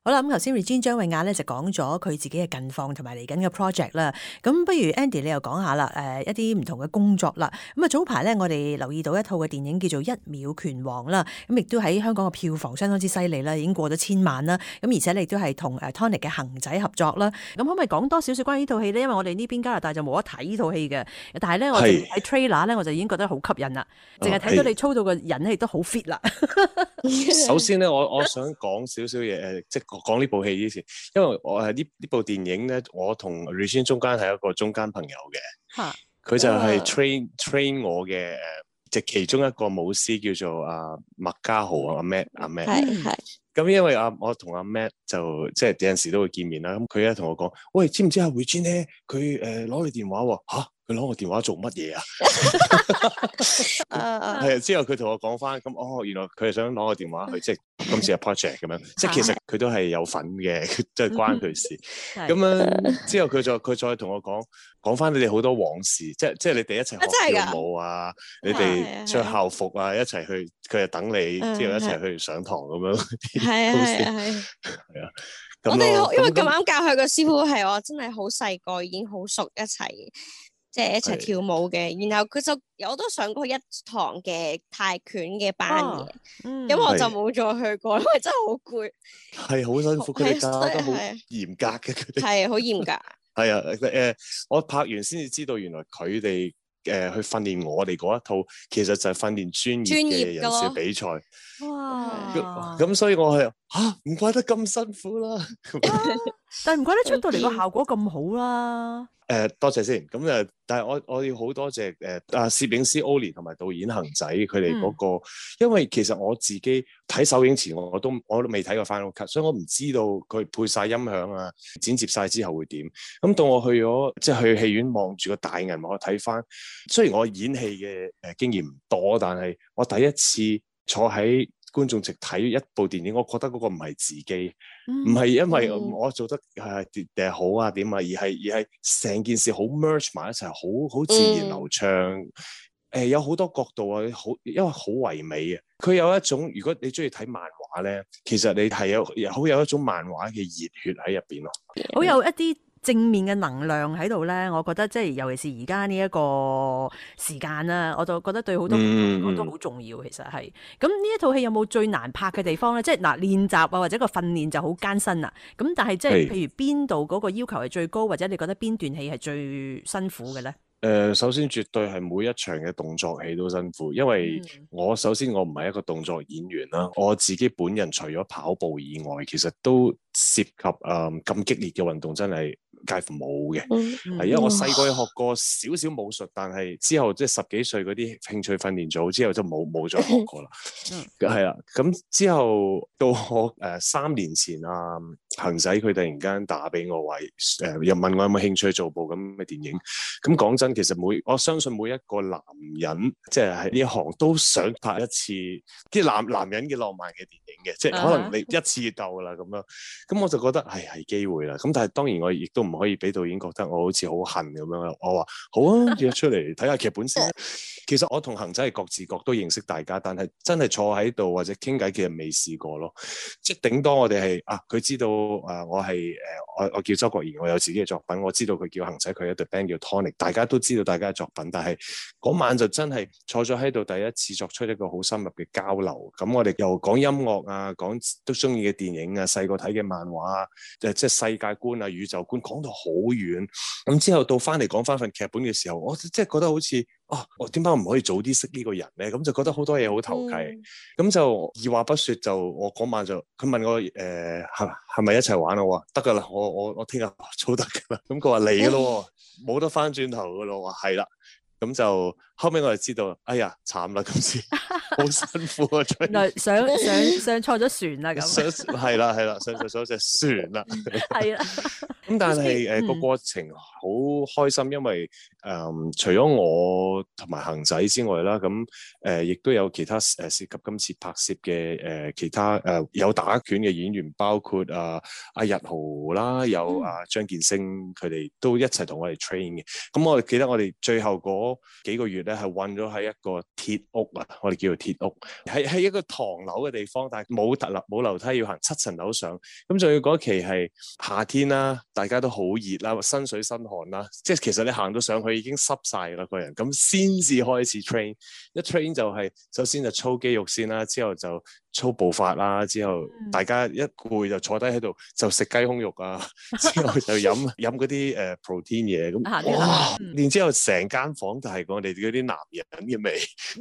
好啦，咁頭先 Regine 張穎雅咧就講咗佢自己嘅近況同埋嚟緊嘅 project 啦。咁不如 Andy 你又講下啦，一啲唔同嘅工作啦。咁啊早排咧我哋留意到一套嘅電影叫做《一秒拳王》啦，咁亦都喺香港嘅票房相當之犀利啦，已經過咗1000萬啦。咁而且你亦都係同Tonic 嘅恒仔合作啦。咁可唔可以講多少少關於呢套戲咧？因為我哋呢邊加拿大就冇得睇呢套戲嘅，但係咧我哋睇 trailer 咧我就已經覺得好吸引啦，淨係睇到你操到個人亦都好 fit 啦。 首先咧，我想講少少嘢，即係講呢部戲之前，因為我係呢部電影咧，我同 Regine 中間係一個中間朋友嘅，佢就係 train 我嘅即係其中一個武師叫做麥家豪阿 Matt。係。咁因為我同阿 Matt 就即係有陣時都會見面啦，咁佢咧同我講：喂，知唔知阿 Regine 咧？佢攞你電話喎，嚇！佢攞我電話做乜嘢啊？係啊，之後佢同我講翻，咁原來佢係想攞我電話去即係今次嘅 project 咁樣，即係其實佢都係有份嘅，即係關佢事。咁樣之後佢再同我講翻你哋好多往事，即係你哋一齊學跳舞啊，你哋着校服啊，一齊去，佢就等你之後一齊去上堂咁樣。係啊。 我哋因為咁啱教佢個師傅係我真係好細個已經好熟，一齊即係一齊跳舞嘅。然後我都上過一堂嘅泰拳嘅班嘅，咁我就冇再去過，因為真係好攰， 係好辛苦，佢哋教得好嚴格嘅，佢哋係好嚴格。係啊，我拍完先至知道原來佢哋去訓練我哋嗰一套，其實就係訓練專業嘅人士比賽。哇！咁所以我係唔怪得咁辛苦啦。 但係唔怪得出到嚟個效果咁好啦。 多謝先。咁但係我要好多謝攝影師 Oli 同埋導演恒仔佢哋嗰個，因為其實我自己睇首映前我都未睇過 Final Cut，所以我唔知道佢配晒音響啊，剪接晒之後會點。咁到我去咗即係去戲院望住個大銀幕睇翻，雖然我演戲嘅經驗唔多，但係我第一次坐喺觀眾席睇一部電影，我覺得嗰個唔係自己，唔係因為我做得好啊點啊，而係成件事好 merge 埋一齊，好自然流暢。有好多角度啊，因為好唯美嘅。佢有一種，如果你中意睇漫畫咧，其實你係好有一種漫畫嘅熱血喺入邊咯， 好有一啲正面嘅能量喺度咧，我覺得即係尤其是而家呢一個時間啦，我就覺得對好多都好重要。其實係咁，呢一套戲有冇最難拍嘅地方咧？即係練習啊，或者個訓練就好艱辛啦。咁但係即係譬如邊度嗰個要求係最高，或者你覺得邊段戲係最辛苦嘅咧？ 首先絕對係每一場嘅動作戲都辛苦，因為首先我唔係一個動作演員啦，我自己本人除咗跑步以外，其實都涉及咁激烈嘅運動真係介乎冇嘅。係因為我細個學過少少武術，但係之後即係10幾歲嗰啲興趣訓練組之後就冇再學過啦。係啦，咁之後到我3年前恒仔佢突然間打俾我話又問我有冇興趣做部咁嘅電影。咁講真，其實我相信每一個男人即係喺呢一行都想拍一次啲男人嘅浪漫嘅電影嘅，即係可能你一次就夠啦咁樣。咁我就覺得係機會啦。咁但係當然我亦都唔可以俾導演覺得我好似好恨咁樣。我話好啊，約出嚟睇下劇本先。其實我同恒仔係各自各都認識大家，但係真係坐喺度或者傾偈，其實未試過咯。即係頂多我哋係佢知道我係我叫周國賢，我有自己嘅作品。我知道佢叫恒仔，佢有一隊 band 叫 Tonic， 大家都知道大家嘅作品。但係嗰晚就真係坐咗喺度，第一次作出一個好深入嘅交流。咁我哋又講音樂啊，講都中意嘅電影啊，細個睇嘅漫畫啊，即係世界觀啊、宇宙觀，講到好遠。咁之後到翻嚟講翻份劇本嘅時候，我即係覺得好似我點解唔可以早啲識呢個人咧？咁就覺得好多嘢好投契。咁就二話不說就我嗰晚就佢問我係咪一齊玩？我話得噶啦，我聽日早得噶啦。咁佢話嚟噶咯，冇得翻轉頭噶咯。我話係啦。咁就後尾我就知道，哎呀慘啦，今次好辛苦啊！ 原來上錯咗船啦，咁係啦上錯隻船啦， 係啦。 咁但係個過程好開心，因為除咗我同埋恒仔之外啦，咁亦都有其他涉及今次拍攝嘅其他有打拳嘅演員，包括阿日豪啦，有張建升，佢哋都一齊同我哋 train 嘅。咁我記得我哋最後嗰幾個月咧，係困咗喺一個鐵屋啊，我哋叫做鐵屋，喺一個唐樓嘅地方，但係冇樓梯，要行7層樓上。咁仲要嗰期係夏天啦，大家都好熱啦，身水身汗啦，即係其實你行到上去已經濕晒啦個人，咁先至開始 train。一 train 就係首先就操肌肉先啦，之後就操步法啦，之後大家一攰就坐低喺度就食雞胸肉啊，之後就飲嗰啲protein 嘢，咁哇！然之後成間房就係我哋嗰啲男人嘅味，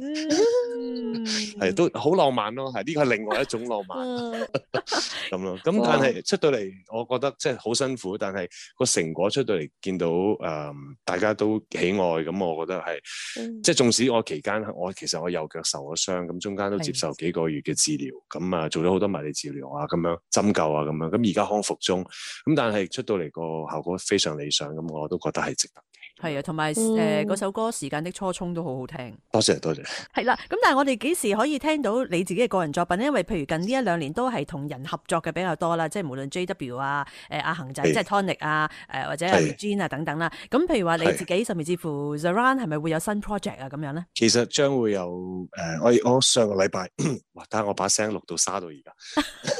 係都好浪漫咯，係呢個係另外一種浪漫咁咯。咁但係出到嚟，我覺得即係好辛苦，但係個成果出到嚟見到大家都喜愛，咁我覺得係即係縱使我期間其實我右腳受咗傷，咁中間都接受幾個月嘅治療，咁做咗好多物理治療啊，咁樣針灸啊，咁樣，咁而家康復中，咁但係出到嚟個效果非常理想，咁我都覺得係值得。 係啊，同埋嗰首歌《時間的初衷》都好好聽。 多謝多謝。係啦，咁但係我哋幾時可以聽到你自己嘅個人作品咧？因為譬如近呢1-2年都係同人合作嘅比較多啦，即係無論 JW 啊、阿恒仔即係 Tonic 啊、或者阿 Regine 啊等等啦。咁譬如話你自己甚至乎 Zoran 係咪會有新 project 啊咁樣咧？ 其實將會有我上個禮拜，哇！睇下我把聲錄到沙到而家。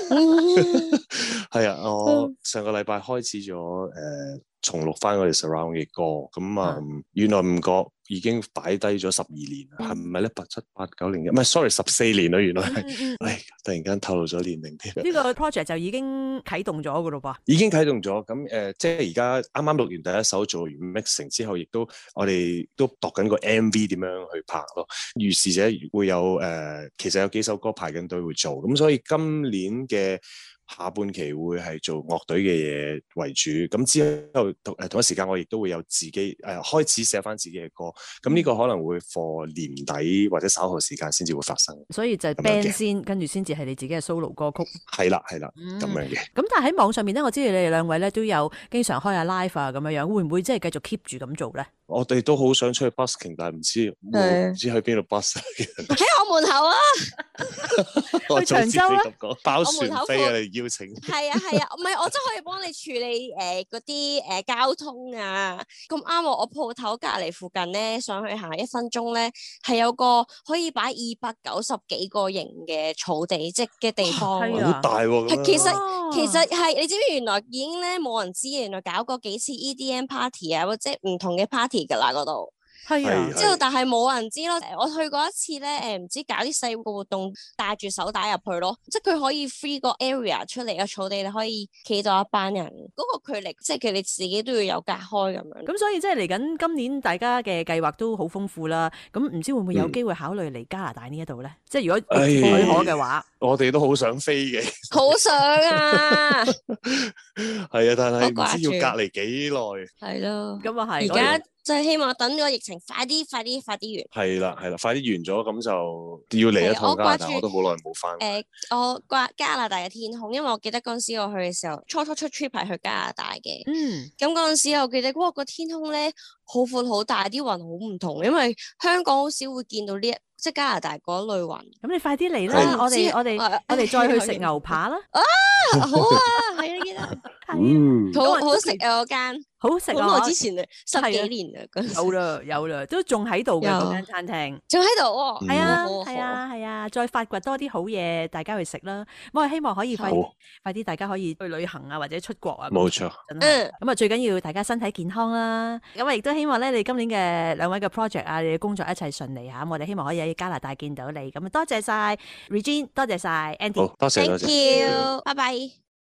係啊，我上個禮拜開始咗重錄翻我哋 Surround 嘅歌，咁原來唔覺已經擺低咗12年啦，係唔係咧？87、8、9年嘅，唔係 sorry 14年啦，原來係，突然間透露咗年齡添。 呢個 project 就已經啟動咗噶咯噃， 已經啟動咗，咁即係而家啱啱錄完第一首，做完 mixing 之後，亦都我哋都度緊個 MV 點樣去拍咯。於是者會有其實有幾首歌排緊隊會做，咁所以今年嘅下半期會係做樂隊嘅嘢為主，咁之後同一時間我亦都會有自己開始寫翻自己嘅歌，咁呢個可能會for年底或者稍後時間先至會發生。 所以就係 band 先，跟住先至係你自己嘅 solo 歌曲。 係啦，咁樣嘅。 咁但係喺網上面咧，我知道你哋兩位咧都有經常開下 live 啊咁樣，會唔會即係繼續 keep 住咁做咧？我哋都好想出去 busking， 但係唔知去邊度 bus。 喺我門口啊！ 去長洲啊！ 包船飛啊！你邀請。 係啊，唔係我真係可以幫你處理嗰啲交通啊。咁啱我鋪頭隔離附近咧，上去行1分鐘咧，係有個可以擺290幾個型嘅草地即嘅地方。 好大喎！ 係其實係你知唔知原來已經咧冇人知，原來搞過幾次 EDM party 啊，或者唔同嘅 party。噶啦嗰度， 係啊， 之後但係冇人知咯。我去過一次咧，唔知搞啲細個活動，帶住手帶入去咯，即係佢可以 free 個 area 出嚟嘅草地，你可以企到一班人，嗰個距離即係佢哋自己都要有隔開咁樣。 咁所以即係嚟緊今年大家嘅計劃都好豐富啦。咁唔知會唔會有機會考慮嚟加拿大呢一度咧？即係如果許可嘅話， 我哋都好想飛嘅， 好想啊！ 係啊，但係唔知要隔離幾耐。 係咯， 咁啊係。 而家就係希望等個疫情快啲完。 係啦，快啲完咗，咁就要嚟一趟加拿大。我都好耐冇翻。 我掛加拿大嘅天空，因為我記得嗰陣時我去嘅時候，初出 trip 係去加拿大嘅。咁嗰陣時我記得，哇，個天空咧好闊好大，啲雲好唔同，因為香港好少會見到呢即係加拿大嗰類雲。咁你快啲嚟啦！我哋再去食牛扒啦！ 好啊，係啊，記得好食啊嗰間。好食啊！好耐之前啊，10幾年啦， 有啦，都仲喺度嘅嗰間餐廳， 仲喺度喎。 係啊，再發掘多啲好嘢，大家去食啦。我希望可以快啲，大家可以去旅行啊，或者出國啊。 冇錯。 咁啊，最緊要大家身體健康啦。咁啊，亦都希望咧，你今年嘅兩位嘅 project 啊，你嘅工作一切順利嚇。我哋希望可以喺加拿大見到你。咁啊，多謝晒 Regine，多謝晒 Andy， 好，多謝， Thank you，拜拜。